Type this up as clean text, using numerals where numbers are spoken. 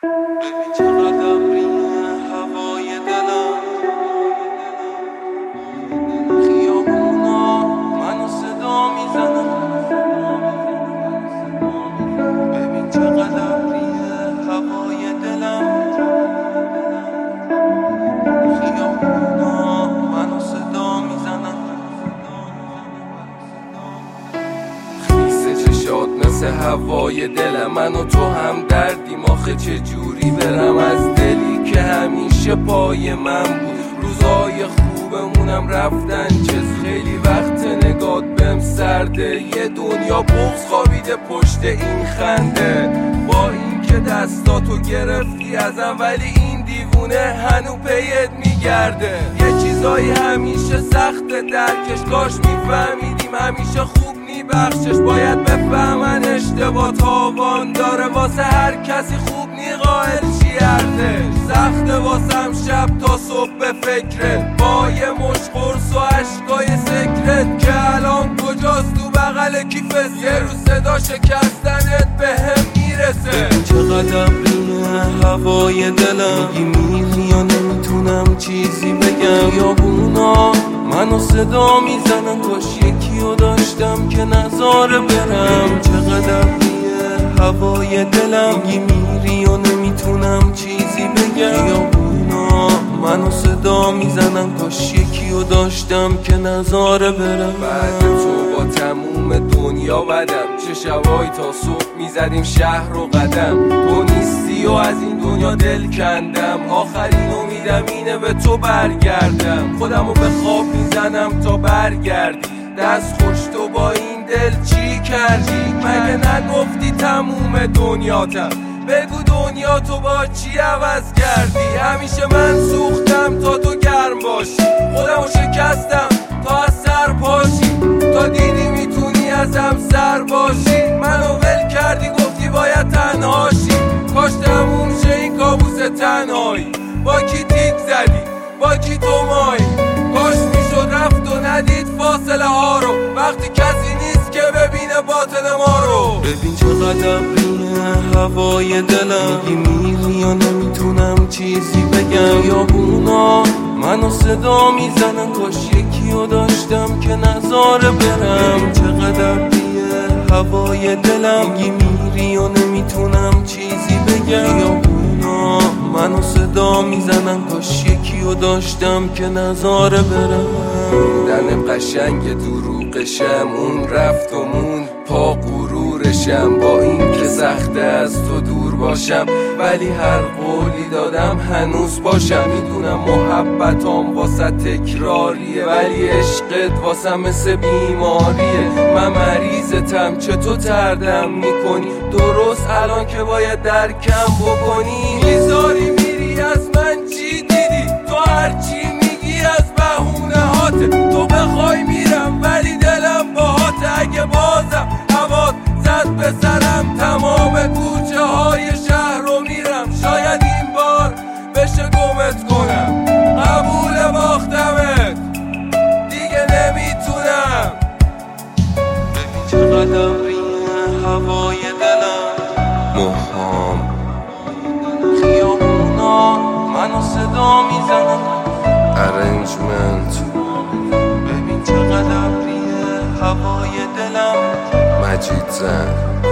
ببین چقدر ریه هوای دلم، خیابونا منو صدا میزنن. ببین چقدر ریه هوای دلم، خیابونا منو صدا میزنن. خیسه چشات مثل هوای دلم، من و تو هم دردیم. آخه چه جوری برم از دلی که همیشه پای من بود. روزای خوبمونم رفتن چه خیلی وقت نگات بهم سرده. یه دنیا بغض خوابیده پشت این خنده. با این که دستاتو گرفتی ازم ولی این دیوونه هنو پیت میگرده. یه چیزایی همیشه سخت درکش، کاش میفهمیدیم همیشه خوب بخشش. باید بفهمن اشتباه تاوان داره، واسه هر کسی خوب نی قائل چی ارزش. سخته واسم شب تا صبح به فکرت، با یه مش قرص و عشقای سکرت که الان کجاست تو بغل کیفت. یه روز صدا شکستنت به هم میرسه. چقدر ریه هوای دلم، میگی میری یا نمیتونم چیزی بگم. یابونا منو صدا میزنن، کاش یکیو داشتم که نذاره برم. چقدر ریه هوای دلم، میگی میری و نمیتونم چیزی بگم. یابونا منو صدا میزنن، کاش یکیو داشتم که نذاره برم. بعد تو با تموم دنیا بدم، چه شبایی تا صبح میزدیم شهر و قدم. تو نیستی و از این دنیا دل کندم، آخرین امیدم اینه به تو برگردم. خودمو به خواب میزنم تا برگردی، دست خوش تو با این دل چی کردی؟ مگه نگفتی تموم دنیاتم؟ بگو دنیا تو با چی عوض کردی؟ همیشه من سوختم تا تو گرم باشی، خودمو شکستم تا از سر پاشی. تا دیدی میتونی ازم سر باشی، منو ول کردی گفتی باید تنهاشی. کاش تموم شه این کابوس تنهایی، با کی تیک زدی با کی تو مایی. کاش میشد رفت و ندید فاصله ها رو، وقتی کسی نیست که ببینه باطن ما رو. ببین چقدر ریه هوای دلم، میگی میری یا نمیتونم چیزی بگم. یابونا منو صدا میزنن، کاش یکیو داشتم که نذاره برم. چقدر ریه هوای دلم، میگی میری و نمیتونم چیزی بگم. یابونا منو صدا میزنن، کاش یکیو داشتم که نذاره برم. دن قشنگ دروغشم، اون رفت و مون پا غرورشم. با این که سخته از تو دور باشم، ولی هر قولی دادم هنوز باشم. میدونم محبتام واسه تکراریه، ولی عشقت واسه مثل بیماریه. من مریضتم چطور تردم میکنی؟ درست الان که باید درکم بکنی. میذاری میری از من چی دیدی؟ تو هرچی میگی از بهونه هاته. تو بخوای میرم ولی دلم باهاته. اگه بازم هوات زد به سرم، تمام کوچه های شهر رو میرم. شاید این بار بشه گمت کنم، قبول باختمت دیگه نمیتونم. ببین چقدر ریه هوای دلم، موهام خیابونا منو صدا میزنن. ارنجمنت ببین چقدر ریه هوای دلم. مجید زن